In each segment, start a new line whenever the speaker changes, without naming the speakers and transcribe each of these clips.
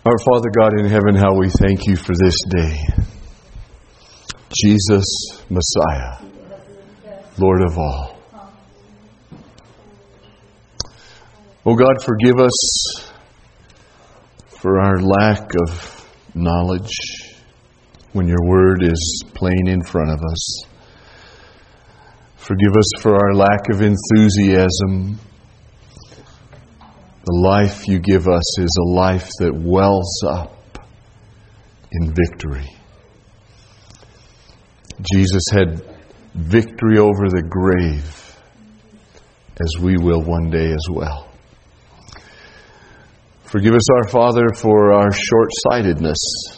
Our Father God in heaven, how we thank you for this day. Jesus, Messiah, Lord of all. Oh God, forgive us for our lack of knowledge when your word is plain in front of us. Forgive us for our lack of enthusiasm. The life you give us is a life that wells up in victory. Jesus had victory over the grave, as we will one day as well. Forgive us, our Father, for our short-sightedness.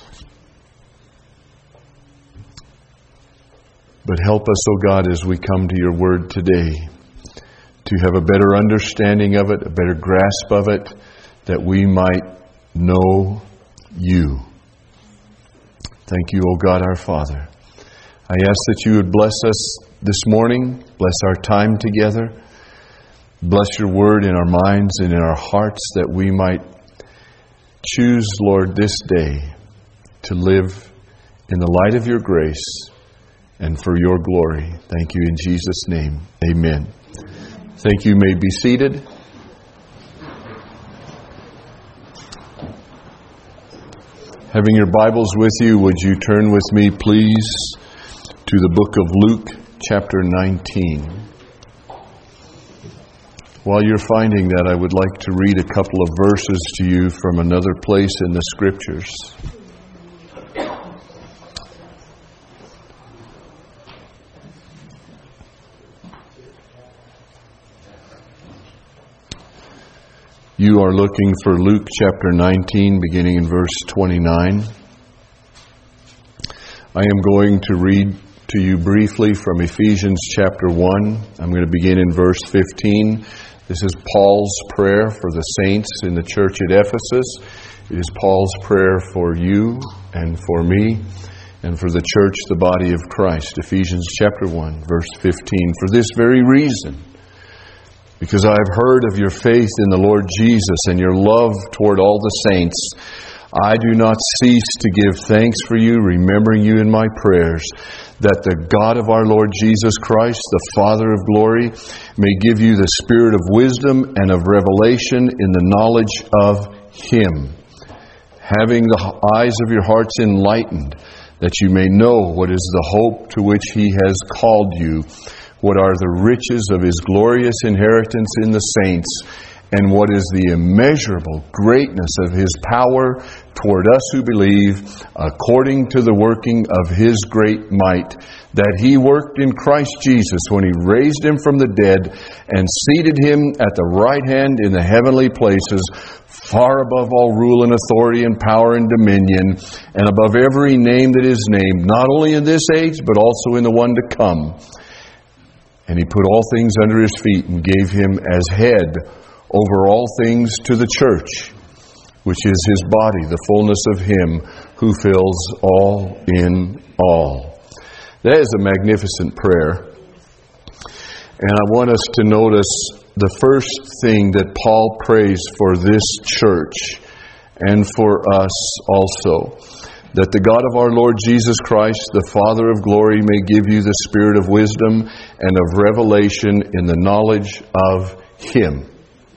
But help us, O God, as we come to your word today, to have a better understanding of it, a better grasp of it, that we might know you. Thank you, O God, our Father. I ask that you would bless us this morning, bless our time together, bless your word in our minds and in our hearts, that we might choose, Lord, this day to live in the light of your grace and for your glory. Thank you in Jesus' name. Amen. Thank you. You may be seated. Having your Bibles with you, would you turn with me, please, to the book of Luke, chapter 19. While you're finding that, I would like to read a couple of verses to you from another place in the Scriptures. You are looking for Luke chapter 19, beginning in verse 29. I am going to read to you briefly from Ephesians chapter 1. I'm going to begin in verse 15. This is Paul's prayer for the saints in the church at Ephesus. It is Paul's prayer for you and for me and for the church, the body of Christ. Ephesians chapter 1, verse 15. For this very reason, because I have heard of your faith in the Lord Jesus and your love toward all the saints, I do not cease to give thanks for you, remembering you in my prayers, that the God of our Lord Jesus Christ, the Father of glory, may give you the spirit of wisdom and of revelation in the knowledge of Him, having the eyes of your hearts enlightened, that you may know what is the hope to which He has called you, what are the riches of His glorious inheritance in the saints, and what is the immeasurable greatness of His power toward us who believe, according to the working of His great might, that He worked in Christ Jesus when He raised Him from the dead and seated Him at the right hand in the heavenly places, far above all rule and authority and power and dominion, and above every name that is named, not only in this age, but also in the one to come. And He put all things under His feet and gave Him as head over all things to the church, which is His body, the fullness of Him who fills all in all. That is a magnificent prayer. And I want us to notice the first thing that Paul prays for this church and for us also. That the God of our Lord Jesus Christ, the Father of glory, may give you the spirit of wisdom and of revelation in the knowledge of Him.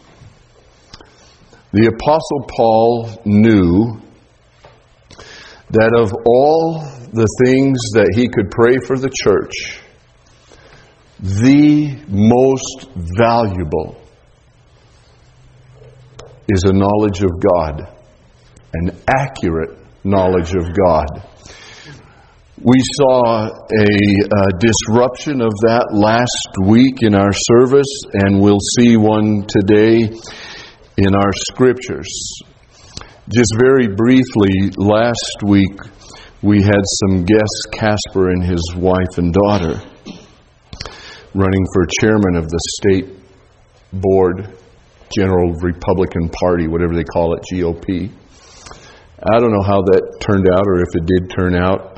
The Apostle Paul knew that of all the things that he could pray for the church, the most valuable is a knowledge of God, an accurate knowledge of God. We saw a disruption of that last week in our service, and we'll see one today in our scriptures. Just very briefly, last week we had some guests, Casper and his wife and daughter, running for chairman of the state board, General Republican Party, whatever they call it, GOP. I don't know how that turned out, or if it did turn out.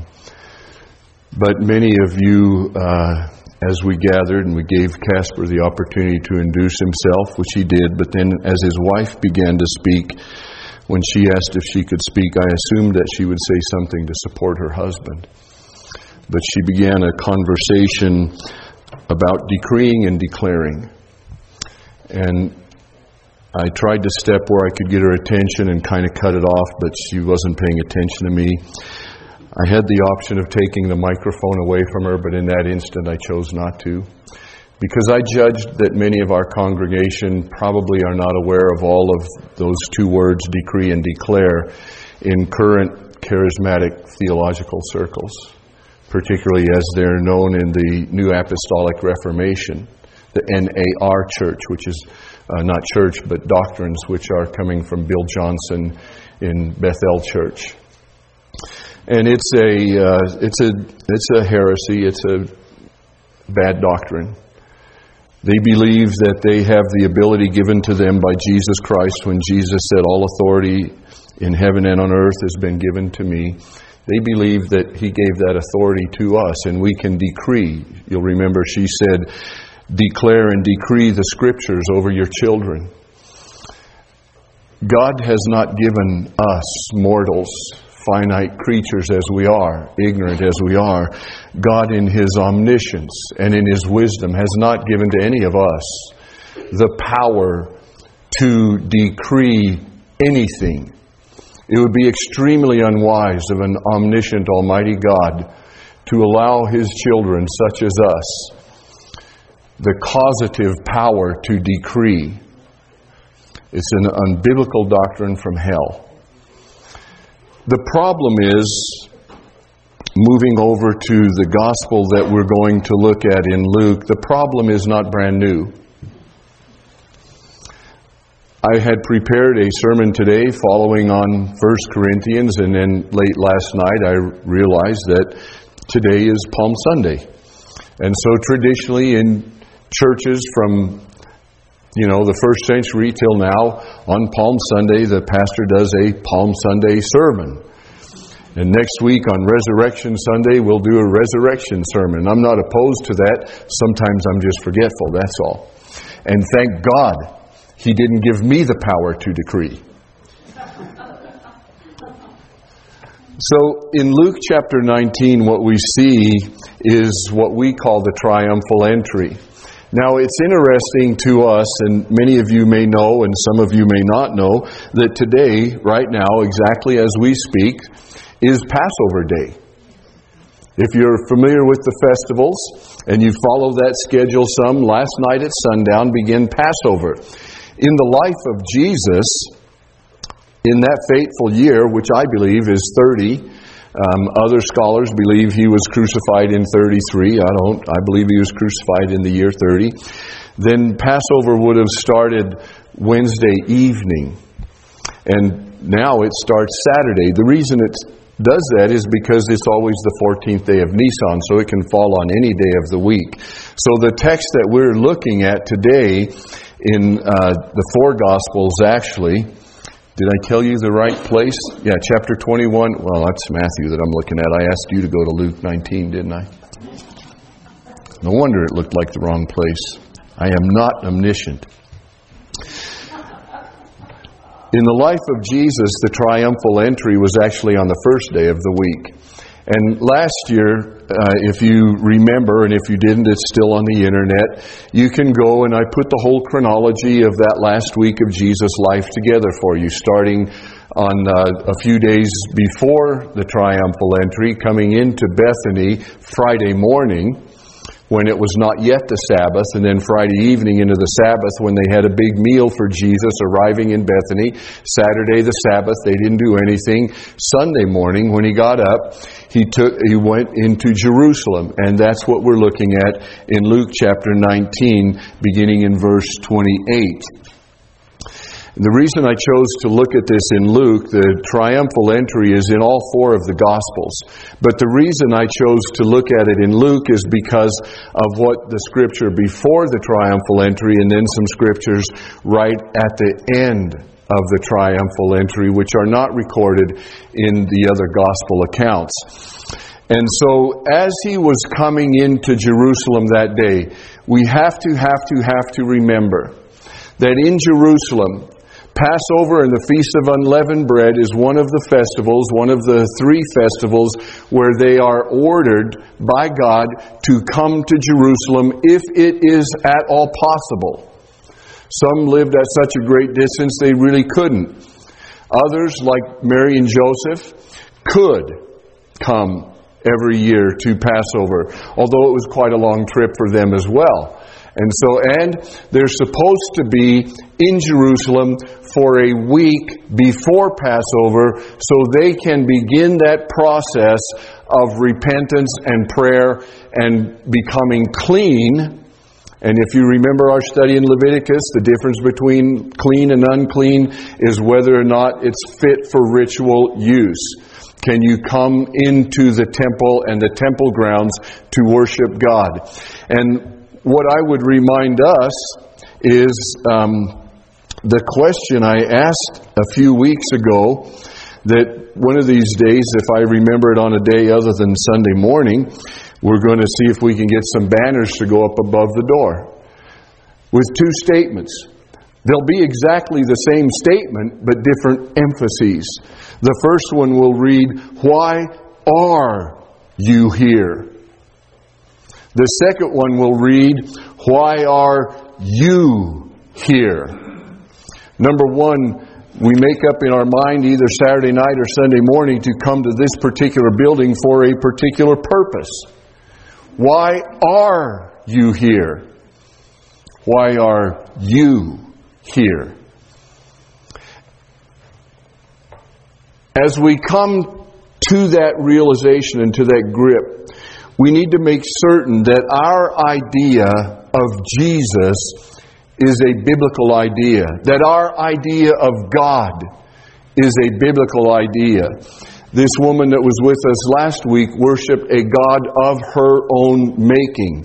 But many of you, as we gathered and we gave Casper the opportunity to introduce himself, which he did, but then as his wife began to speak, When she asked if she could speak, I assumed that she would say something to support her husband. But she began a conversation about decreeing and declaring. And I tried to step where I could get her attention and kind of cut it off, but she wasn't paying attention to me. I had the option of taking the microphone away from her, but in that instant I chose not to. Because I judged that many of our congregation probably are not aware of all of those two words, decree and declare, in current charismatic theological circles, particularly as they're known in the New Apostolic Reformation, the NAR Church, which is not church, but doctrines which are coming from Bill Johnson in Bethel Church. And it's a heresy, it's a bad doctrine. They believe that they have the ability given to them by Jesus Christ when Jesus said, all authority in heaven and on earth has been given to me. They believe that He gave that authority to us and we can decree. You'll remember she said, declare and decree the Scriptures over your children. God has not given us mortals, finite creatures as we are, ignorant as we are. God in His omniscience and in His wisdom has not given to any of us the power to decree anything. It would be extremely unwise of an omniscient Almighty God to allow His children, such as us, the causative power to decree. It's an unbiblical doctrine from hell. The problem is, moving over to the gospel that we're going to look at in Luke, the problem is not brand new. I had prepared a sermon today following on 1 Corinthians, and then late last night I realized that today is Palm Sunday. And so traditionally in churches from the first century till now, on Palm Sunday, the pastor does a Palm Sunday sermon. And next week on Resurrection Sunday, we'll do a resurrection sermon. I'm not opposed to that. Sometimes I'm just forgetful, that's all. And thank God He didn't give me the power to decree. So in Luke chapter 19, what we see is what we call the triumphal entry. Now, it's interesting to us, and many of you may know, and some of you may not know, that today, right now, exactly as we speak, is Passover Day. If you're familiar with the festivals, and you follow that schedule some, last night at sundown began Passover. In the life of Jesus, in that fateful year, which I believe is 30, other scholars believe He was crucified in 33. I don't. I believe He was crucified in the year 30. Then Passover would have started Wednesday evening. And now it starts Saturday. The reason it does that is because it's always the 14th day of Nisan, so it can fall on any day of the week. So the text that we're looking at today in the four Gospels actually... Did I tell you the right place? Yeah, chapter 21. Well, that's Matthew that I'm looking at. I asked you to go to Luke 19, didn't I? No wonder it looked like the wrong place. I am not omniscient. In the life of Jesus, the triumphal entry was actually on the first day of the week. And last year, if you remember, and if you didn't, it's still on the internet, you can go and I put the whole chronology of that last week of Jesus' life together for you, starting on a few days before the triumphal entry, coming into Bethany Friday morning, when it was not yet the Sabbath, and then Friday evening into the Sabbath when they had a big meal for Jesus arriving in Bethany. Saturday, the Sabbath, they didn't do anything. Sunday morning, when He got up, He went into Jerusalem, and that's what we're looking at in Luke chapter 19, beginning in verse 28. The reason I chose to look at this in Luke, the triumphal entry is in all four of the Gospels. But the reason I chose to look at it in Luke is because of what the Scripture before the triumphal entry and then some Scriptures right at the end of the triumphal entry, which are not recorded in the other Gospel accounts. And so as He was coming into Jerusalem that day, we have to remember that in Jerusalem, Passover and the Feast of Unleavened Bread is one of the festivals, one of the three festivals where they are ordered by God to come to Jerusalem if it is at all possible. Some lived at such a great distance they really couldn't. Others, like Mary and Joseph, could come every year to Passover, although it was quite a long trip for them as well. And they're supposed to be in Jerusalem for a week before Passover so they can begin that process of repentance and prayer and becoming clean. And if you remember our study in Leviticus, the difference between clean and unclean is whether or not it's fit for ritual use. Can you come into the temple and the temple grounds to worship God? And what I would remind us is the question I asked a few weeks ago, that one of these days, if I remember it on a day other than Sunday morning, we're going to see if we can get some banners to go up above the door with two statements. They'll be exactly the same statement, but different emphases. The first one will read, "Why are you here?" The second one will read, "Why are you here?" Number one, we make up in our mind either Saturday night or Sunday morning to come to this particular building for a particular purpose. Why are you here? Why are you here? As we come to that realization and to that grip, we need to make certain that our idea of Jesus is a biblical idea, that our idea of God is a biblical idea. This woman that was with us last week worshiped a God of her own making.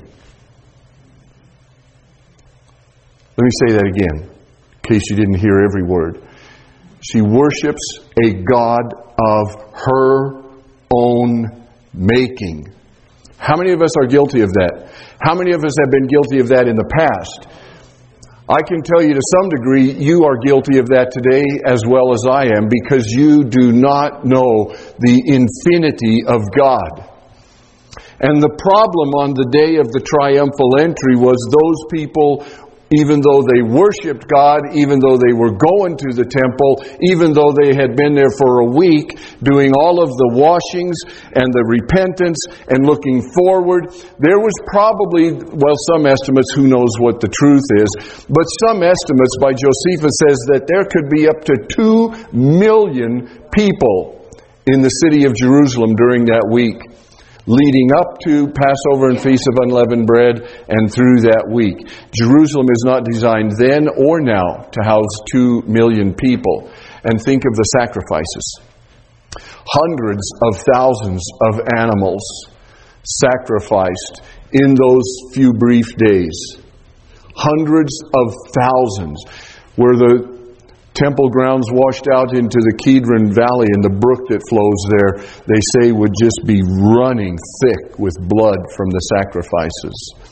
Let me say that again, in case you didn't hear every word. She worships a God of her own making. How many of us are guilty of that? How many of us have been guilty of that in the past? I can tell you to some degree you are guilty of that today as well as I am, because you do not know the infinity of God. And the problem on the day of the triumphal entry was those people, even though they worshiped God, even though they were going to the temple, even though they had been there for a week, doing all of the washings and the repentance and looking forward, there was probably, some estimates, who knows what the truth is, but some estimates by Josephus says that there could be up to 2 million people in the city of Jerusalem during that week, leading up to Passover and Feast of Unleavened Bread and through that week. Jerusalem is not designed then or now to house 2 million people. And think of the sacrifices. Hundreds of thousands of animals sacrificed in those few brief days. Hundreds of thousands. Where the temple grounds washed out into the Kidron Valley, and the brook that flows there, they say would just be running thick with blood from the sacrifices.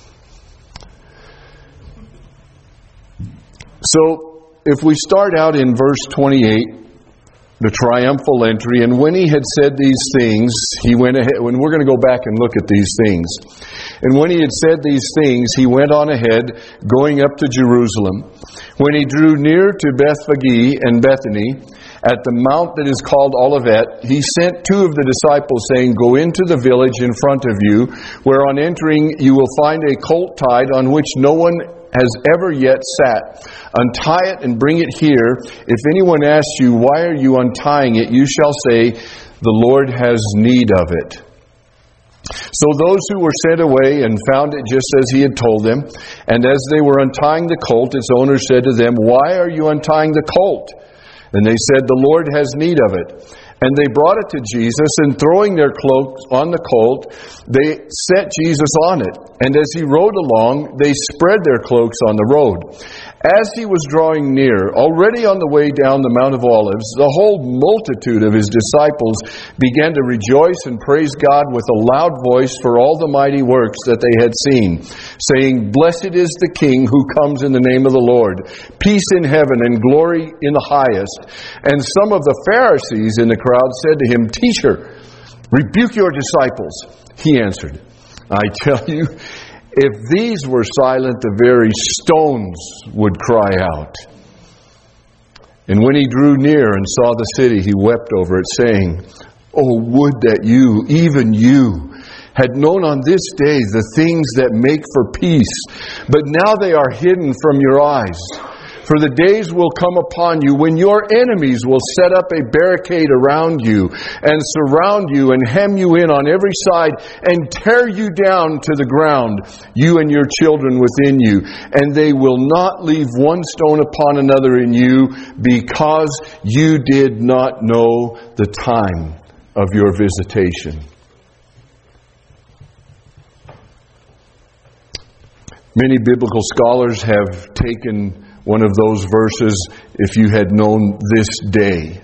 So, if we start out in verse 28, the triumphal entry, and when he had said these things, he went ahead, and we're going to go back and look at these things. And when he had said these things, he went on ahead, going up to Jerusalem. When he drew near to Bethphage and Bethany, at the mount that is called Olivet, he sent 2 of the disciples, saying, "Go into the village in front of you, where on entering you will find a colt tied, on which no one has ever yet sat. Untie it and bring it here. If anyone asks you, 'Why are you untying it?' you shall say, 'The Lord has need of it.'" So those who were sent away and found it just as he had told them. And as they were untying the colt, its owner said to them, "Why are you untying the colt?" And they said, "The Lord has need of it." And they brought it to Jesus, and throwing their cloaks on the colt, they set Jesus on it. And as he rode along, they spread their cloaks on the road. As he was drawing near, already on the way down the Mount of Olives, the whole multitude of his disciples began to rejoice and praise God with a loud voice for all the mighty works that they had seen, saying, "Blessed is the King who comes in the name of the Lord. Peace in heaven and glory in the highest." And some of the Pharisees in the crowd said to him, "Teacher, rebuke your disciples." He answered, "I tell you, if these were silent, the very stones would cry out." And when he drew near and saw the city, he wept over it, saying, "Oh, would that you, even you, had known on this day the things that make for peace, but now they are hidden from your eyes. For the days will come upon you when your enemies will set up a barricade around you and surround you and hem you in on every side and tear you down to the ground, you and your children within you. And they will not leave one stone upon another in you, because you did not know the time of your visitation." Many biblical scholars have taken one of those verses, "if you had known this day."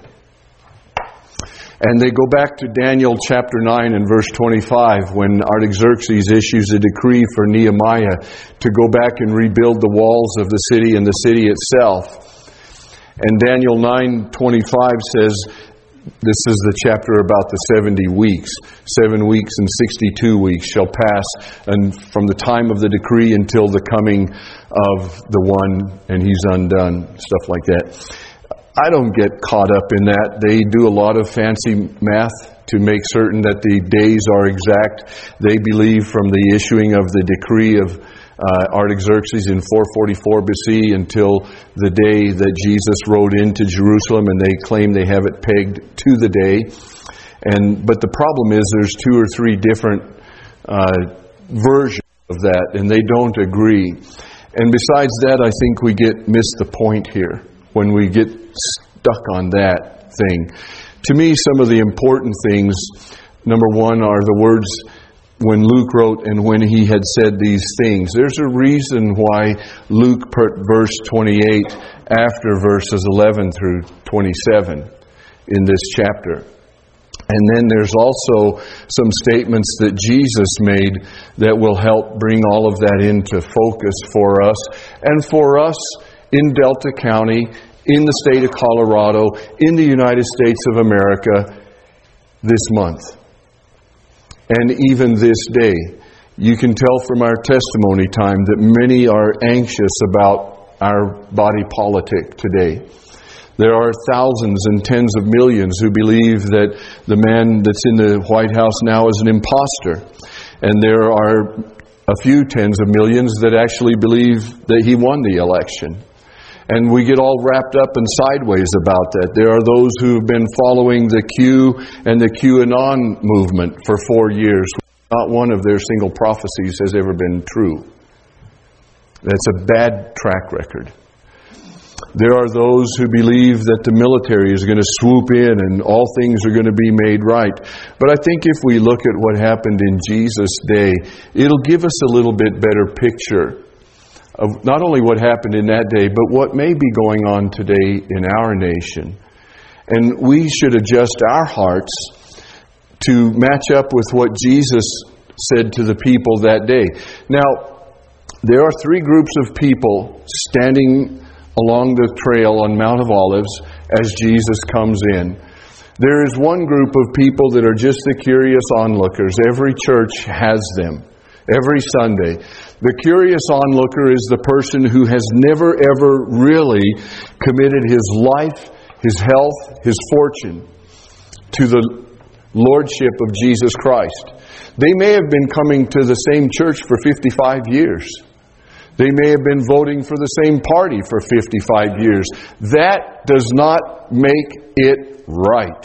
And they go back to Daniel chapter 9 and verse 25, when Artaxerxes issues a decree for Nehemiah to go back and rebuild the walls of the city and the city itself. And Daniel 9:25 says, this is the chapter about the 70 weeks. 7 weeks and 62 weeks shall pass, and from the time of the decree until the coming of the one, and he's undone. Stuff like that. I don't get caught up in that. They do a lot of fancy math to make certain that the days are exact. They believe from the issuing of the decree of Artaxerxes in 444 BC until the day that Jesus rode into Jerusalem, and they claim they have it pegged to the day. But the problem is there's 2 or 3 different versions of that, and they don't agree. And besides that, I think we miss the point here when we get stuck on that thing. To me, some of the important things, number one, are the words when Luke wrote, "and when he had said these things." There's a reason why Luke put verse 28 after verses 11 through 27 in this chapter. And then there's also some statements that Jesus made that will help bring all of that into focus for us, and for us in Delta County, in the state of Colorado, in the United States of America this month. And even this day. You can tell from our testimony time that many are anxious about our body politic today. There are thousands and tens of millions who believe that the man that's in the White House now is an imposter. And there are a few tens of millions that actually believe that he won the election. And we get all wrapped up and sideways about that. There are those who've been following the Q and the QAnon movement for 4 years. Not one of their single prophecies has ever been true. That's a bad track record. There are those who believe that the military is going to swoop in and all things are going to be made right. But I think if we look at what happened in Jesus' day, it'll give us a little bit better picture of not only what happened in that day, but what may be going on today in our nation. And we should adjust our hearts to match up with what Jesus said to the people that day. Now, there are 3 groups of people standing along the trail on Mount of Olives as Jesus comes in. There is one group of people that are just the curious onlookers. Every church has them. Every Sunday. The curious onlooker is the person who has never ever really committed his life, his health, his fortune to the Lordship of Jesus Christ. They may have been coming to the same church for 55 years. They may have been voting for the same party for 55 years. That does not make it right.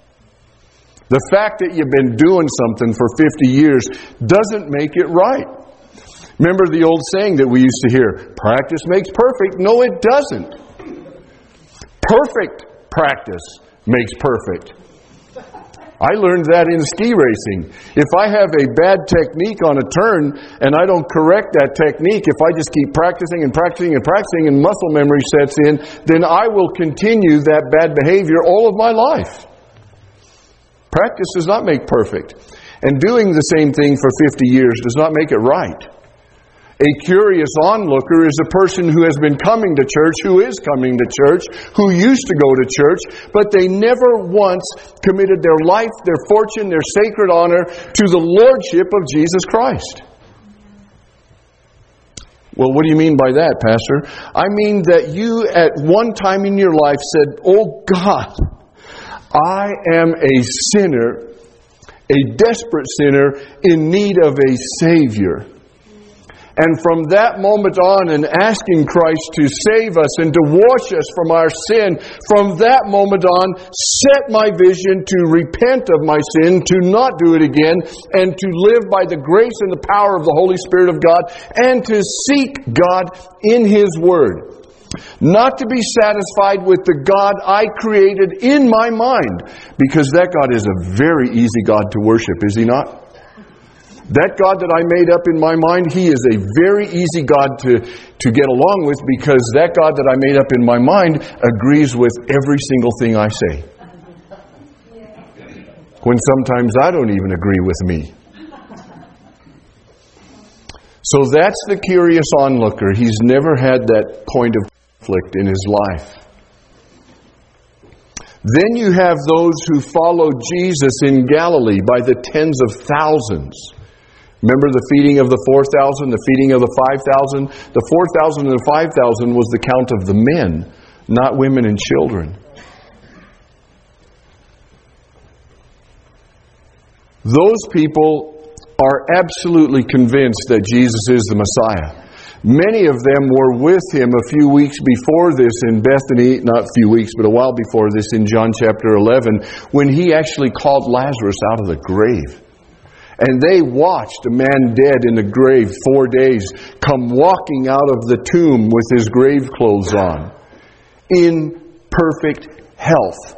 The fact that you've been doing something for 50 years doesn't make it right. Remember the old saying that we used to hear, practice makes perfect. No, it doesn't. Perfect practice makes perfect. I learned that in ski racing. If I have a bad technique on a turn and I don't correct that technique, if I just keep practicing and practicing and practicing and muscle memory sets in, then I will continue that bad behavior all of my life. Practice does not make perfect. And doing the same thing for 50 years does not make it right. A curious onlooker is a person who has been coming to church, who is coming to church, who used to go to church, but they never once committed their life, their fortune, their sacred honor to the lordship of Jesus Christ. Well, what do you mean by that, Pastor? I mean that you at one time in your life said, "Oh God, I am a sinner, a desperate sinner in need of a Savior." And from that moment on, and asking Christ to save us and to wash us from our sin, from that moment on, set my vision to repent of my sin, to not do it again, and to live by the grace and the power of the Holy Spirit of God, and to seek God in His Word. Not to be satisfied with the God I created in my mind, because that God is a very easy God to worship, is He not? That God that I made up in my mind, He is a very easy God to get along with, because that God that I made up in my mind agrees with every single thing I say. When sometimes I don't even agree with me. So that's the curious onlooker. He's never had that point of conflict in his life. Then you have those who followed Jesus in Galilee by the tens of thousands. Remember the feeding of the 4,000, the feeding of the 5,000? The 4,000 and the 5,000 was the count of the men, not women and children. Those people are absolutely convinced that Jesus is the Messiah. Many of them were with Him a few weeks before this in Bethany, not a few weeks, but a while before this in John chapter 11, when He actually called Lazarus out of the grave. And they watched a man dead in the grave 4 days come walking out of the tomb with his grave clothes on, in perfect health.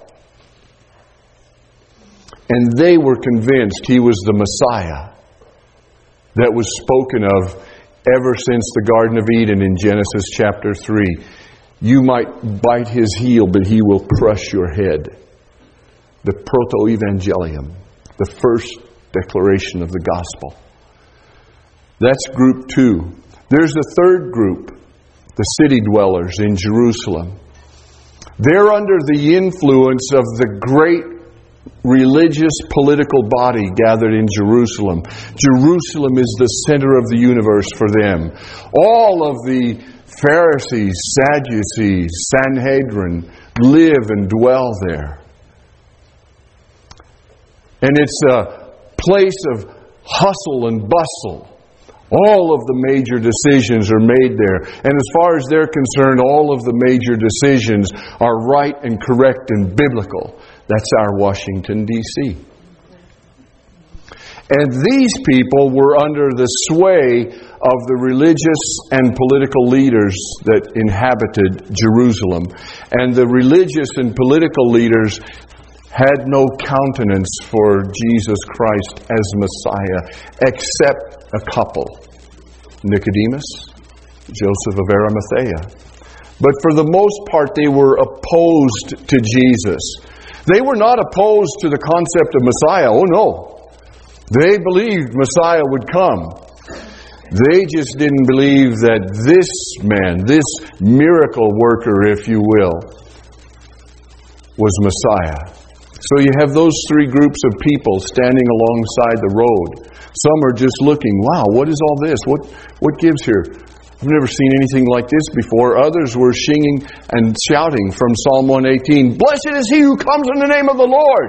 And they were convinced He was the Messiah that was spoken of ever since the Garden of Eden in Genesis chapter 3. You might bite His heel, but He will crush your head. The proto-evangelium, the first declaration of the gospel. That's group 2. There's a third group, the city dwellers in Jerusalem. They're under the influence of the great religious political body gathered in Jerusalem. Jerusalem is the center of the universe for them. All of the Pharisees, Sadducees, Sanhedrin live and dwell there. And it's a place of hustle and bustle. All of the major decisions are made there. And as far as they're concerned, all of the major decisions are right and correct and biblical. That's our Washington, D.C. And these people were under the sway of the religious and political leaders that inhabited Jerusalem. And the religious and political leaders had no countenance for Jesus Christ as Messiah, except a couple, Nicodemus, Joseph of Arimathea. But for the most part, they were opposed to Jesus. They were not opposed to the concept of Messiah. Oh no. They believed Messiah would come. They just didn't believe that this man, this miracle worker, if you will, was Messiah. So you have those three groups of people standing alongside the road. Some are just looking, wow, what is all this? What gives here? I've never seen anything like this before. Others were singing and shouting from Psalm 118, "Blessed is he who comes in the name of the Lord."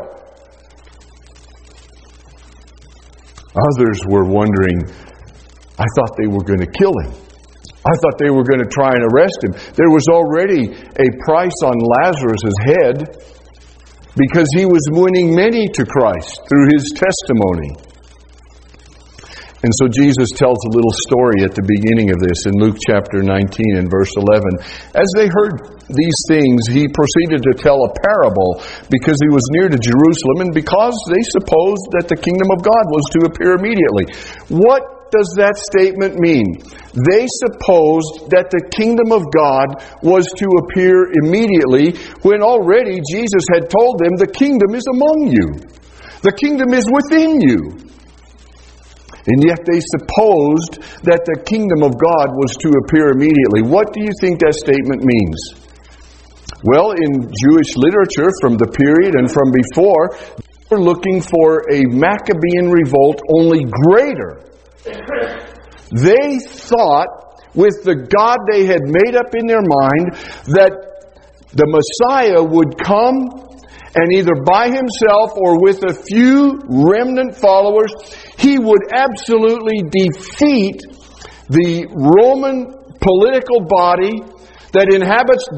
Others were wondering, I thought they were going to kill him. I thought they were going to try and arrest him. There was already a price on Lazarus' head because he was winning many to Christ through his testimony. And so Jesus tells a little story at the beginning of this in Luke chapter 19 and verse 11. As they heard these things, He proceeded to tell a parable because He was near to Jerusalem and because they supposed that the kingdom of God was to appear immediately. What does that statement mean? They supposed that the kingdom of God was to appear immediately when already Jesus had told them the kingdom is among you. The kingdom is within you. And yet they supposed that the kingdom of God was to appear immediately. What do you think that statement means? Well, in Jewish literature from the period and from before, they were looking for a Maccabean revolt only greater. They thought, with the God they had made up in their mind, that the Messiah would come and either by himself or with a few remnant followers, he would absolutely defeat the Roman political body that inhabits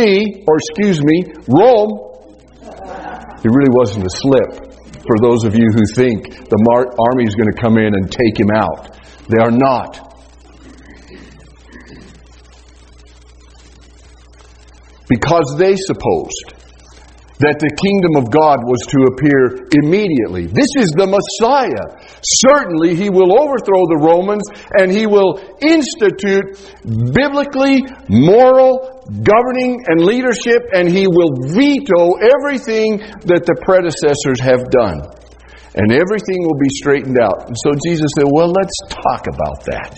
Rome. It really wasn't a slip for those of you who think the army is going to come in and take him out. They are not. Because they supposed that the kingdom of God was to appear immediately. This is the Messiah. Certainly He will overthrow the Romans and He will institute biblically moral governing and leadership, and He will veto everything that the predecessors have done. And everything will be straightened out. And so Jesus said, well, let's talk about that.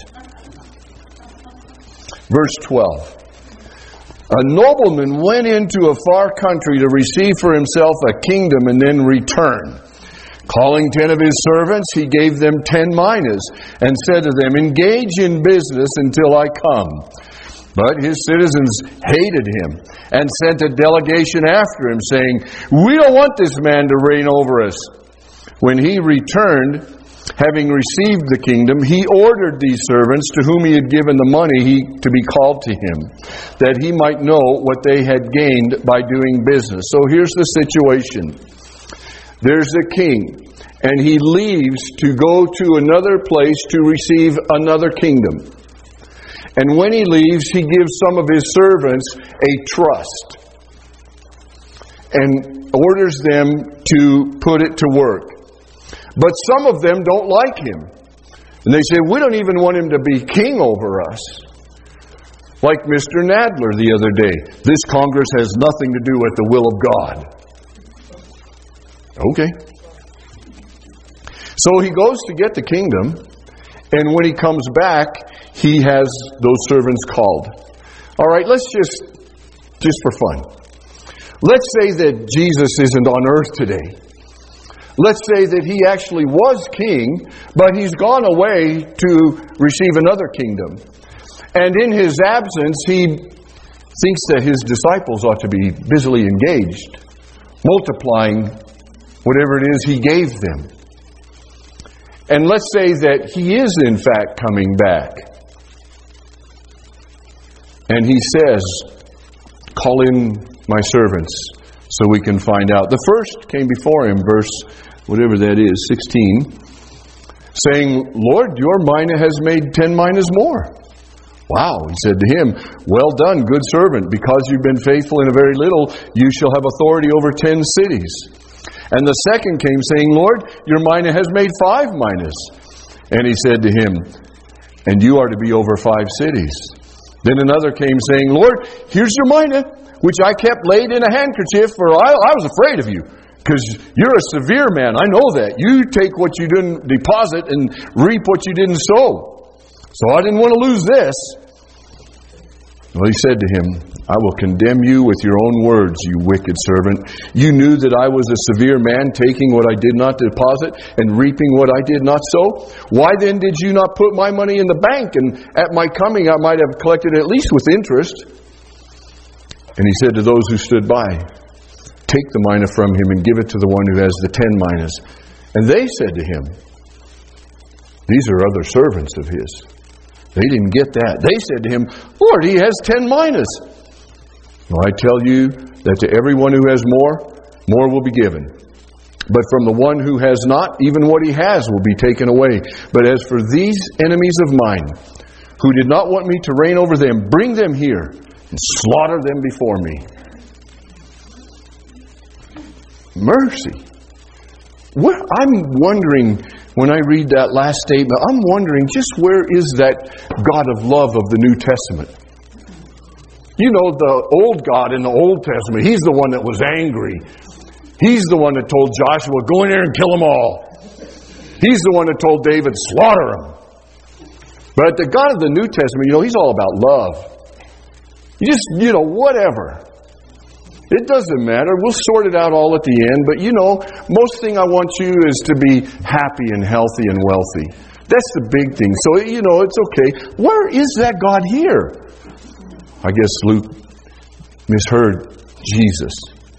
Verse 12. A nobleman went into a far country to receive for himself a kingdom and then return. Calling 10 of his servants, he gave them 10 minas and said to them, engage in business until I come. But his citizens hated him and sent a delegation after him, saying, we don't want this man to reign over us. When he returned, having received the kingdom, he ordered these servants to whom he had given the money to be called to him, that he might know what they had gained by doing business. So here's the situation. There's a king, and he leaves to go to another place to receive another kingdom. And when he leaves, he gives some of his servants a trust and orders them to put it to work. But some of them don't like him. And they say, we don't even want him to be king over us. Like Mr. Nadler the other day. This Congress has nothing to do with the will of God. Okay. So he goes to get the kingdom. And when he comes back, he has those servants called. All right, let's just for fun. Let's say that Jesus isn't on earth today. Let's say that he actually was king, but he's gone away to receive another kingdom. And in his absence, he thinks that his disciples ought to be busily engaged, multiplying whatever it is he gave them. And let's say that he is in fact coming back. And he says, call in my servants so we can find out. The first came before him, verse whatever that is, 16, saying, Lord, your mina has made 10 minas more. Wow, he said to him, well done, good servant. Because you've been faithful in a very little, you shall have authority over 10 cities. And the second came saying, Lord, your mina has made 5 minas. And he said to him, and you are to be over 5 cities. Then another came saying, Lord, here's your mina, which I kept laid in a handkerchief, for I was afraid of you. Because you're a severe man, I know that. You take what you didn't deposit and reap what you didn't sow. So I didn't want to lose this. Well, he said to him, I will condemn you with your own words, you wicked servant. You knew that I was a severe man, taking what I did not deposit and reaping what I did not sow. Why then did you not put my money in the bank? And at my coming I might have collected at least with interest. And he said to those who stood by, take the mina from him and give it to the one who has the 10 minas. And they said to him, these are other servants of his. They didn't get that. They said to him, Lord, he has 10 minas. Well, I tell you that to everyone who has more, more will be given. But from the one who has not, even what he has will be taken away. But as for these enemies of mine, who did not want me to reign over them, bring them here and slaughter them before me. Mercy. I'm wondering, when I read that last statement, I'm wondering just where is that God of love of the New Testament? You know, the old God in the Old Testament, He's the one that was angry. He's the one that told Joshua, go in there and kill them all. He's the one that told David, slaughter them. But the God of the New Testament, He's all about love. Whatever. It doesn't matter. We'll sort it out all at the end. But most thing I want you is to be happy and healthy and wealthy. That's the big thing. So, it's okay. Where is that God here? I guess Luke misheard Jesus.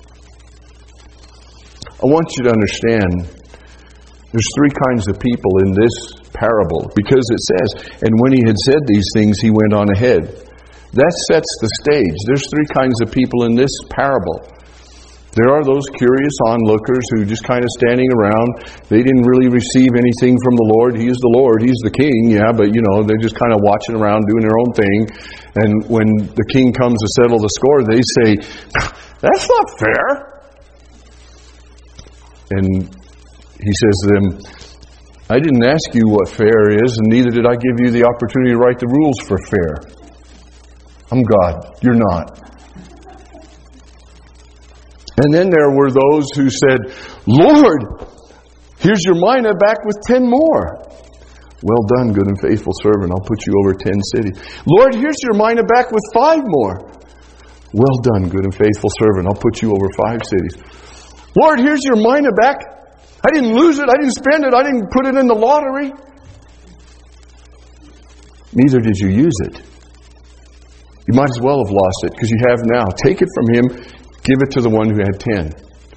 I want you to understand there's three kinds of people in this parable. Because it says, and when he had said these things, he went on ahead. That sets the stage. There's three kinds of people in this parable. There are those curious onlookers who just kind of standing around. They didn't really receive anything from the Lord. He is the Lord. He's the King. Yeah, but they're just kind of watching around doing their own thing. And when the King comes to settle the score, they say, that's not fair. And he says to them, I didn't ask you what fair is, and neither did I give you the opportunity to write the rules for fair. I'm God. You're not. And then there were those who said, Lord, here's your mina back with 10 more. Well done, good and faithful servant. I'll put you over 10 cities. Lord, here's your mina back with 5 more. Well done, good and faithful servant. I'll put you over 5 cities. Lord, here's your mina back. I didn't lose it. I didn't spend it. I didn't put it in the lottery. Neither did you use it. You might as well have lost it because you have now. Take it from him. Give it to the one who had 10.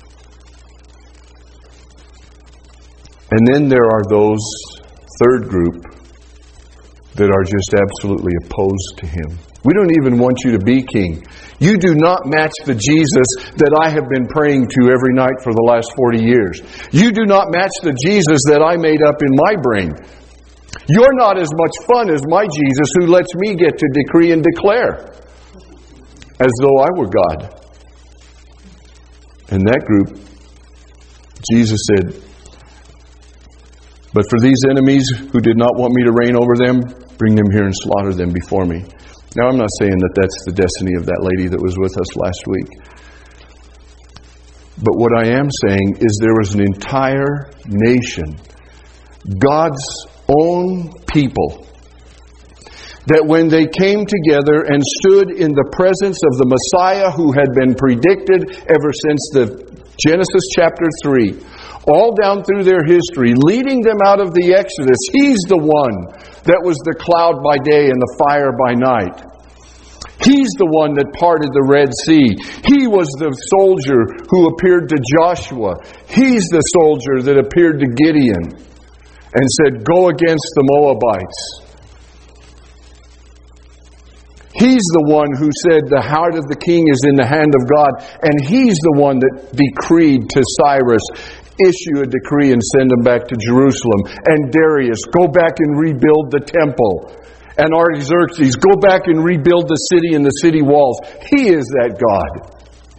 And then there are those third group that are just absolutely opposed to him. We don't even want you to be king. You do not match the Jesus that I have been praying to every night for the last 40 years. You do not match the Jesus that I made up in my brain. You're not as much fun as my Jesus who lets me get to decree and declare as though I were God. In that group, Jesus said, but for these enemies who did not want me to reign over them, bring them here and slaughter them before me. Now, I'm not saying that that's the destiny of that lady that was with us last week. But what I am saying is there was an entire nation, God's own people, that when they came together and stood in the presence of the Messiah who had been predicted ever since the Genesis chapter 3, all down through their history, leading them out of the Exodus. He's the one that was the cloud by day and the fire by night. He's the one that parted the Red Sea. He was the soldier who appeared to Joshua. He's the soldier that appeared to Gideon and said, go against the Moabites. He's the one who said the heart of the king is in the hand of God. And he's the one that decreed to Cyrus, issue a decree and send him back to Jerusalem. And Darius, go back and rebuild the temple. And Artaxerxes, go back and rebuild the city and the city walls. He is that God.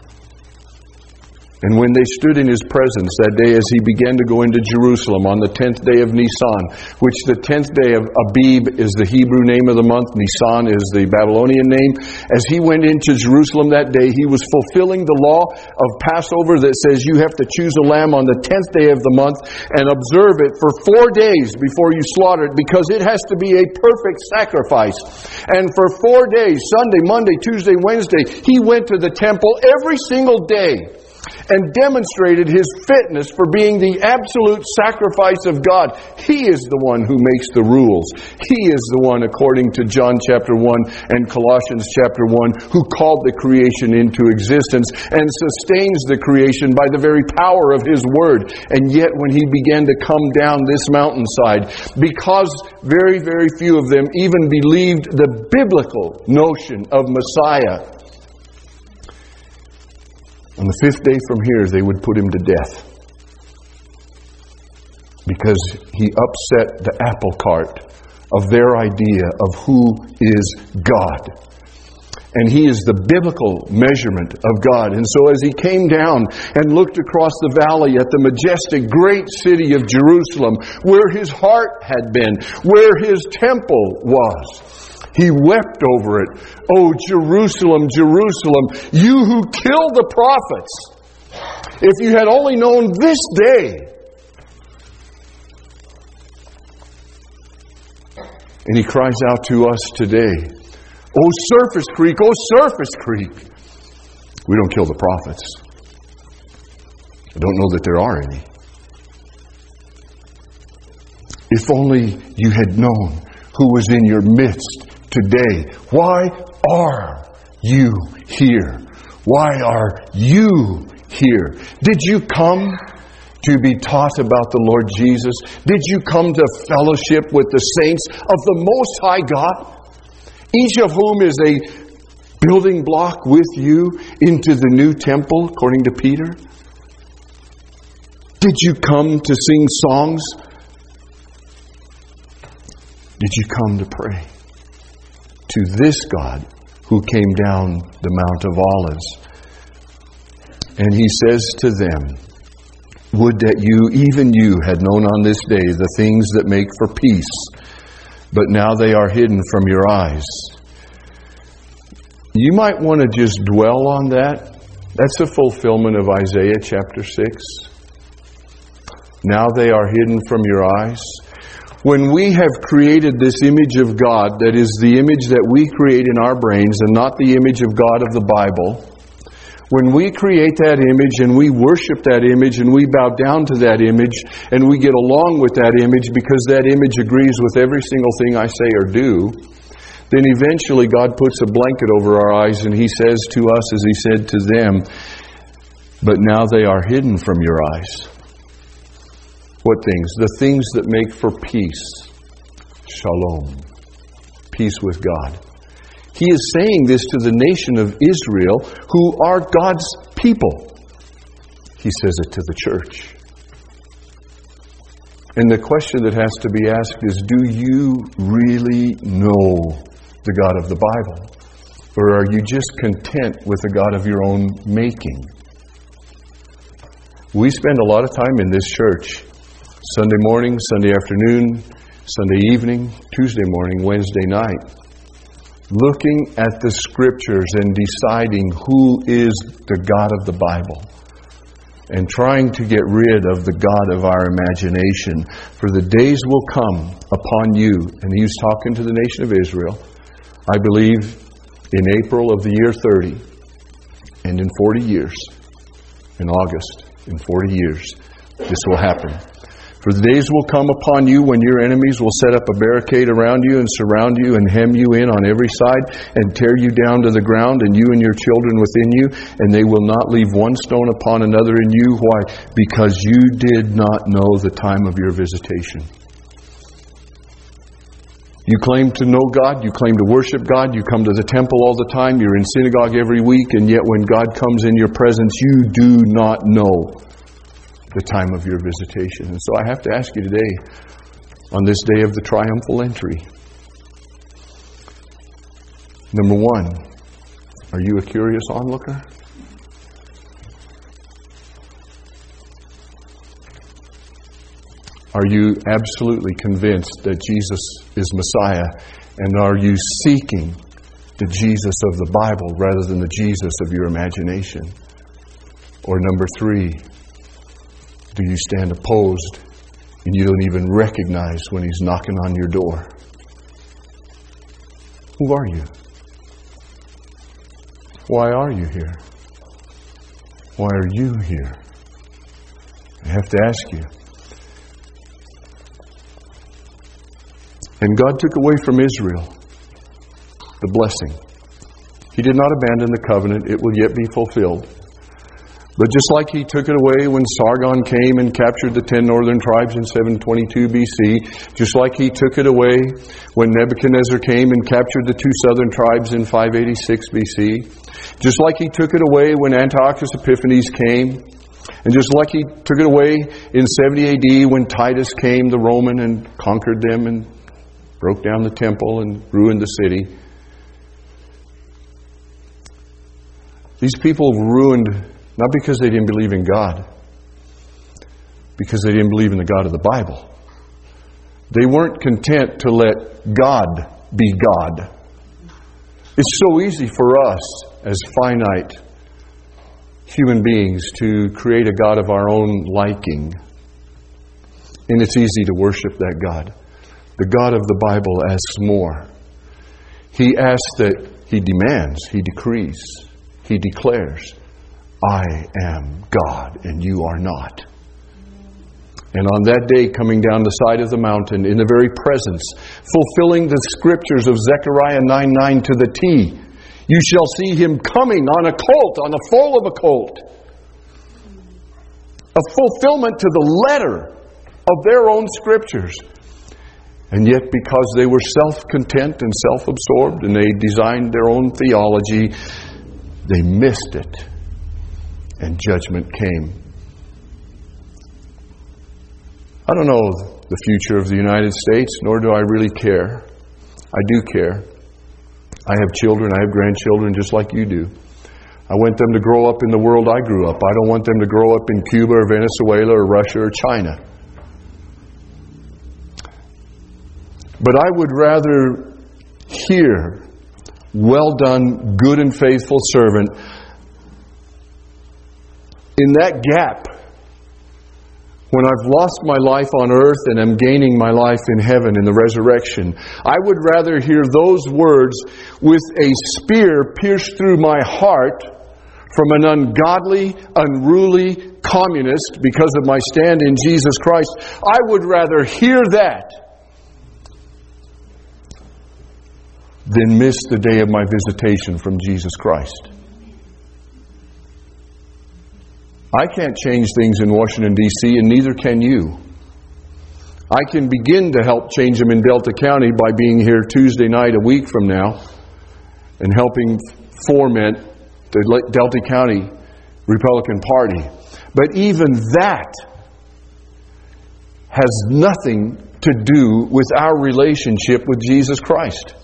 And when they stood in his presence that day as he began to go into Jerusalem on the 10th day of Nisan, which the 10th day of Abib is the Hebrew name of the month, Nisan is the Babylonian name. As he went into Jerusalem that day, he was fulfilling the law of Passover that says you have to choose a lamb on the 10th day of the month and observe it for 4 days before you slaughter it, because it has to be a perfect sacrifice. And for 4 days, Sunday, Monday, Tuesday, Wednesday, he went to the temple every single day and demonstrated his fitness for being the absolute sacrifice of God. He is the one who makes the rules. He is the one, according to John chapter 1 and Colossians chapter 1, who called the creation into existence and sustains the creation by the very power of his word. And yet when he began to come down this mountainside, because very, very few of them even believed the biblical notion of Messiah, on the 5th day from here, they would put him to death. because he upset the apple cart of their idea of who is God. And he is the biblical measurement of God. And so as he came down and looked across the valley at the majestic great city of Jerusalem, where his heart had been, where his temple was, he wept over it. "Oh, Jerusalem, Jerusalem, you who kill the prophets, if you had only known this day." And he cries out to us today, "Oh, Surface Creek, oh, Surface Creek." We don't kill the prophets. I don't know that there are any. If only you had known who was in your midst today. Why are you here? Why are you here? Did you come to be taught about the Lord Jesus? Did you come to fellowship with the saints of the Most High God, each of whom is a building block with you into the new temple, according to Peter? Did you come to sing songs? Did you come to pray to this God who came down the Mount of Olives? And he says to them, "Would that you, even you, had known on this day the things that make for peace, but now they are hidden from your eyes." You might want to just dwell on that. That's a fulfillment of Isaiah chapter 6. Now they are hidden from your eyes. When we have created this image of God, that is the image that we create in our brains and not the image of God of the Bible, when we create that image and we worship that image and we bow down to that image and we get along with that image because that image agrees with every single thing I say or do, then eventually God puts a blanket over our eyes and He says to us as He said to them, "But now they are hidden from your eyes." What things? The things that make for peace. Shalom. Peace with God. He is saying this to the nation of Israel, who are God's people. He says it to the church. And the question that has to be asked is, do you really know the God of the Bible? Or are you just content with the God of your own making? We spend a lot of time in this church. Sunday morning, Sunday afternoon, Sunday evening, Tuesday morning, Wednesday night, looking at the Scriptures and deciding who is the God of the Bible and trying to get rid of the God of our imagination. For the days will come upon you, and He was talking to the nation of Israel, I believe in April of the year 30, and in 40 years, in August, in 40 years, this will happen. For the days will come upon you when your enemies will set up a barricade around you and surround you and hem you in on every side and tear you down to the ground, and you and your children within you, and they will not leave one stone upon another in you. Why? Because you did not know the time of your visitation. You claim to know God, you claim to worship God, you come to the temple all the time, you're in synagogue every week, and yet when God comes in your presence, you do not know the time of your visitation. And so I have to ask you today, on this day of the triumphal entry, number one, are you a curious onlooker? Are you absolutely convinced that Jesus is Messiah? And are you seeking the Jesus of the Bible rather than the Jesus of your imagination? Or number three, do you stand opposed and you don't even recognize when He's knocking on your door? Who are you? Why are you here? Why are you here? I have to ask you. And God took away from Israel the blessing. He did not abandon the covenant. It will yet be fulfilled. But just like He took it away when Sargon came and captured the 10 northern tribes in 722 BC, just like He took it away when Nebuchadnezzar came and captured the 2 southern tribes in 586 BC, just like He took it away when Antiochus Epiphanes came And just like He took it away in 70 AD when Titus came, the Roman, and conquered them and broke down the temple and ruined the city. These people ruined not because they didn't believe in God, because they didn't believe in the God of the Bible. They weren't content to let God be God. It's so easy for us as finite human beings to create a God of our own liking. And it's easy to worship that God. The God of the Bible asks more. He asks that He demands, He decrees, He declares, I am God and you are not. And on that day, coming down the side of the mountain, in the very presence, fulfilling the scriptures of Zechariah 9:9 to the T, you shall see Him coming on a colt, on the foal of a colt. A fulfillment to the letter of their own scriptures. And yet, because they were self-content and self-absorbed, and they designed their own theology, they missed it. And judgment came. I don't know the future of the United States, nor do I really care. I do care. I have children, I have grandchildren just like you do. I want them to grow up in the world I grew up. I don't want them to grow up in Cuba or Venezuela or Russia or China. But I would rather hear, well done, good and faithful servant. In that gap, when I've lost my life on earth and am gaining my life in heaven in the resurrection, I would rather hear those words with a spear pierced through my heart from an ungodly, unruly communist because of my stand in Jesus Christ. I would rather hear that than miss the day of my visitation from Jesus Christ. I can't change things in Washington, D.C., and neither can you. I can begin to help change them in Delta County by being here Tuesday night a week from now and helping foment the Delta County Republican Party. But even that has nothing to do with our relationship with Jesus Christ.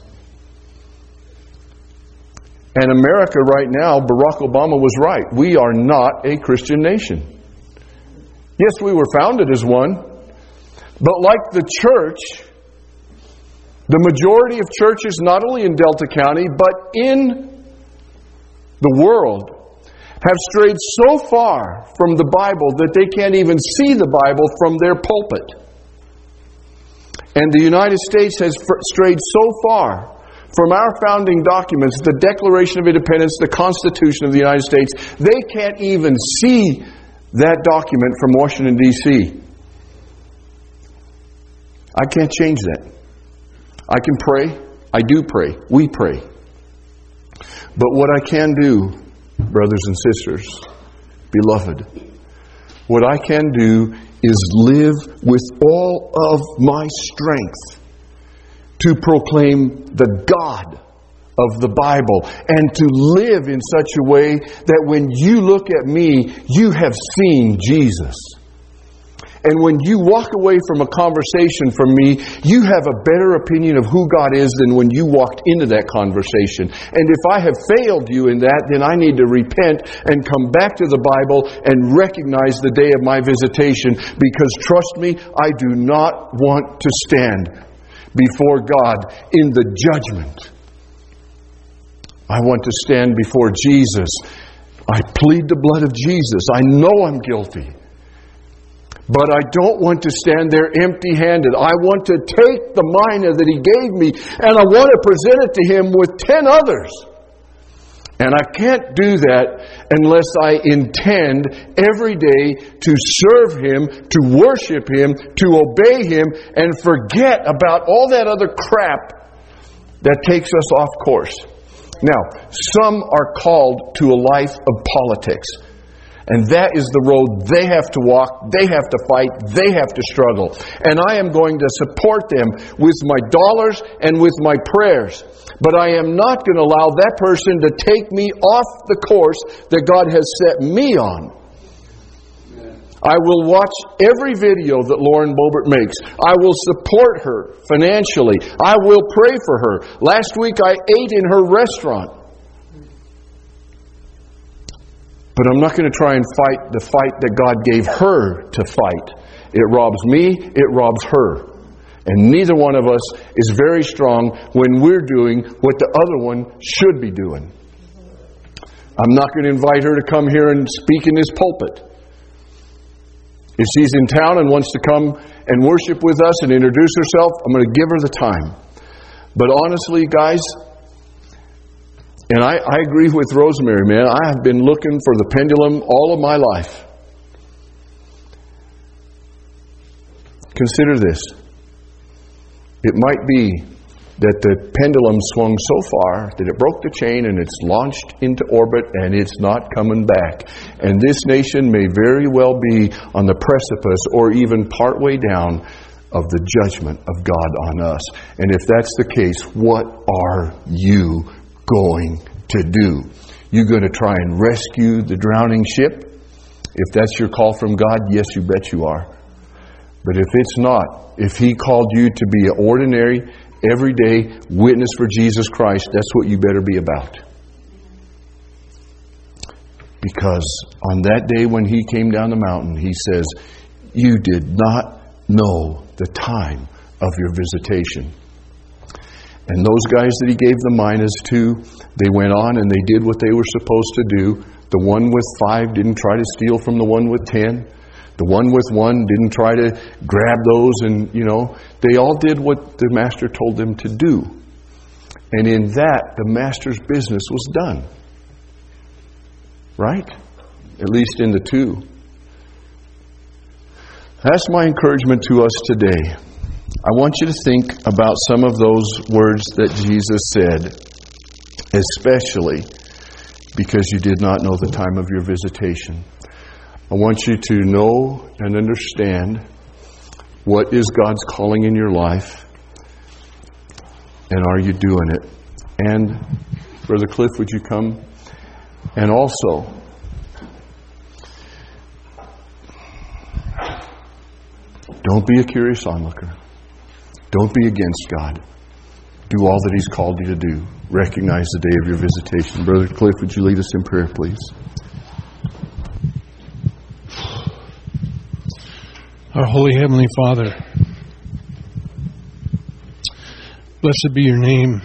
And America right now, Barack Obama was right. We are not a Christian nation. Yes, we were founded as one. But like the church, the majority of churches, not only in Delta County, but in the world, have strayed so far from the Bible that they can't even see the Bible from their pulpit. And the United States has strayed so far from our founding documents, the Declaration of Independence, the Constitution of the United States, they can't even see that document from Washington, D.C. I can't change that. I can pray. I do pray. We pray. But what I can do, brothers and sisters, beloved, what I can do is live with all of my strength to proclaim the God of the Bible and to live in such a way that when you look at me, you have seen Jesus. And when you walk away from a conversation from me, you have a better opinion of who God is than when you walked into that conversation. And if I have failed you in that, then I need to repent and come back to the Bible and recognize the day of my visitation. Because trust me, I do not want to stand before God in the judgment. I want to stand before Jesus. I plead the blood of Jesus. I know I'm guilty. But I don't want to stand there empty-handed. I want to take the mina that He gave me and I want to present it to Him with 10 others. And I can't do that unless I intend every day to serve Him, to worship Him, to obey Him, and forget about all that other crap that takes us off course. Now, some are called to a life of politics. And that is the road they have to walk, they have to fight, they have to struggle. And I am going to support them with my dollars and with my prayers. But I am not going to allow that person to take me off the course that God has set me on. I will watch every video that Lauren Boebert makes. I will support her financially. I will pray for her. Last week I ate in her restaurant. But I'm not going to try and fight the fight that God gave her to fight. It robs me, it robs her. And neither one of us is very strong when we're doing what the other one should be doing. I'm not going to invite her to come here and speak in this pulpit. If she's in town and wants to come and worship with us and introduce herself, I'm going to give her the time. But honestly, guys, and I agree with Rosemary, man, I have been looking for the pendulum all of my life. Consider this. It might be that the pendulum swung so far that it broke the chain and it's launched into orbit and it's not coming back. And this nation may very well be on the precipice or even partway down of the judgment of God on us. And if that's the case, what are you going to do? You going to try and rescue the drowning ship? If that's your call from God, yes, you bet you are. But if it's not, if He called you to be an ordinary, everyday witness for Jesus Christ, that's what you better be about. Because on that day when He came down the mountain, He says, you did not know the time of your visitation. And those guys that He gave the minas to, they went on and they did what they were supposed to do. The one with 5 didn't try to steal from the one with 10. The one with 1 didn't try to grab those and, they all did what the master told them to do. And in that, the master's business was done. Right? At least in the 2. That's my encouragement to us today. I want you to think about some of those words that Jesus said, especially because you did not know the time of your visitation. I want you to know and understand what is God's calling in your life, and are you doing it? And Brother Cliff, would you come? And also, don't be a curious onlooker. Don't be against God. Do all that He's called you to do. Recognize the day of your visitation. Brother Cliff, would you lead us in prayer, please?
Our Holy Heavenly Father, blessed be your name.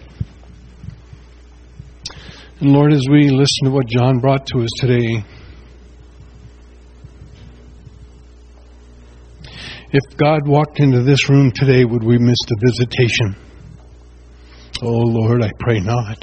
And Lord, as we listen to what John brought to us today, if God walked into this room today, would we miss the visitation? Oh Lord, I pray not.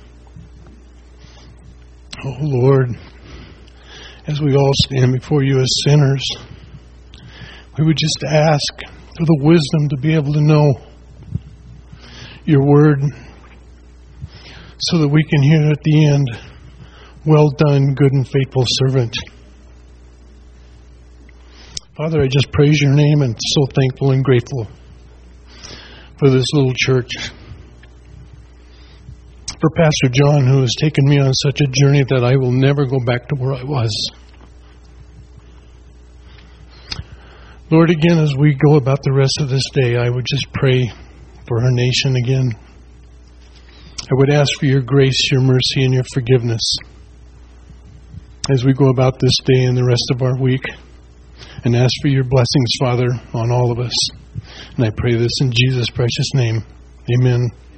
Oh Lord, as we all stand before you as sinners, we would just ask for the wisdom to be able to know your word so that we can hear at the end, well done, good and faithful servant. Father, I just praise your name and so thankful and grateful for this little church. For Pastor John, who has taken me on such a journey that I will never go back to where I was. Lord, again, as we go about the rest of this day, I would just pray for our nation again. I would ask for your grace, your mercy, and your forgiveness as we go about this day and the rest of our week. And ask for your blessings, Father, on all of us. And I pray this in Jesus' precious name. Amen.